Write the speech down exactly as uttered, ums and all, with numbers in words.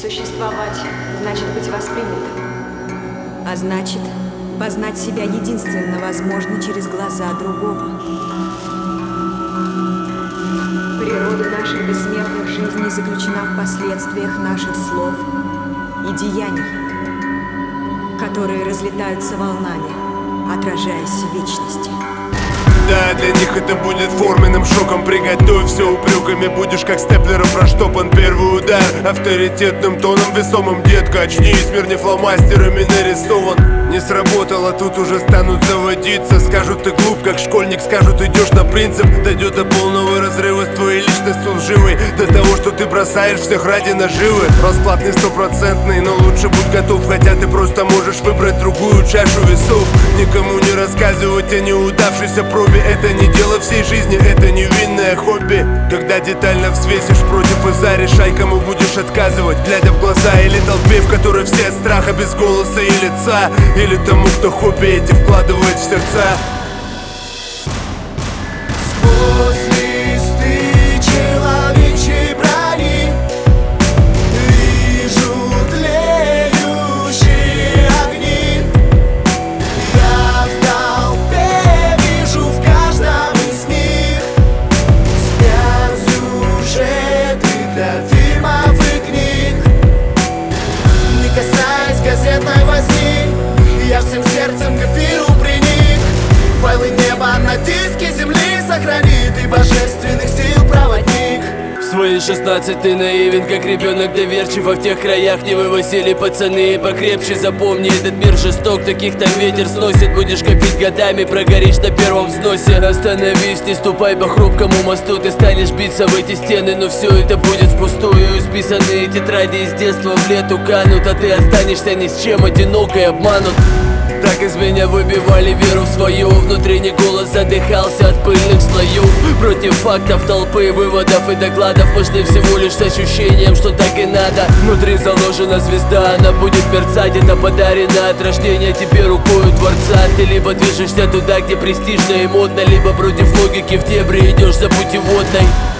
Существовать значит быть воспринятым. А значит, познать себя единственно возможно через глаза другого. Природа наших бессмертных жизней Жизнь заключена в последствиях наших слов и деяний, которые разлетаются волнами, отражаясь в вечности. Да, для них это будет форменным шоком. Приготовь все упреками, будешь как степлером проштопан. Первый удар авторитетным тоном весомым. Детка, очнись, мир не фломастерами нарисован. Не сработало, тут уже станут заводиться. Скажут, ты глуп, как школьник, скажут, идешь на принцип. Дойдет до полного разрыва с твоей личностью лживой, до того, что ты бросаешь всех ради наживы. Расклад не стопроцентный, но лучше будь готов. Хотя ты просто можешь выбрать другую чашу весов. Никому не рассказывать о неудавшейся пробе. Это не дело всей жизни, это невинное хобби. Когда детально взвесишь против и за, решай, кому будешь отказывать, глядя в глаза. Или толпе, в которой все от страха без голоса и лица, или тому, кто хобби эти вкладывает в сердца. Сквозь листы человечьей брони вижу тлеющие огни. Я в толпе вижу в каждом из них спят сюжеты для фильмов и книг. Не касаясь газетной возни, я всем сердцем к эфиру приник. Файлы неба на диске земли сохранит и божественных сил проводник. В свои шестнадцать ты наивен, как ребенок доверчив. А в тех краях не вывозили пацаны. Покрепче запомни, этот мир жесток, таких там ветер сносит. Будешь копить годами, прогоришь на первом взносе. Остановись, не ступай по хрупкому мосту. Ты станешь биться в эти стены, но все это будет впустую. Исписанные тетради из детства в лету канут, а ты останешься ни с чем, одинок и обманут. Так из меня выбивали веру в свою. Внутренний голос задыхался от пыльных слоев. Против фактов, толпы, выводов и докладов. Пошли всего лишь с ощущением, что так и надо. Внутри заложена звезда, она будет мерцать. Это подарено от рождения тебе рукою Творца. Ты либо движешься туда, где престижно и модно, либо против логики в дебри идешь за путеводной.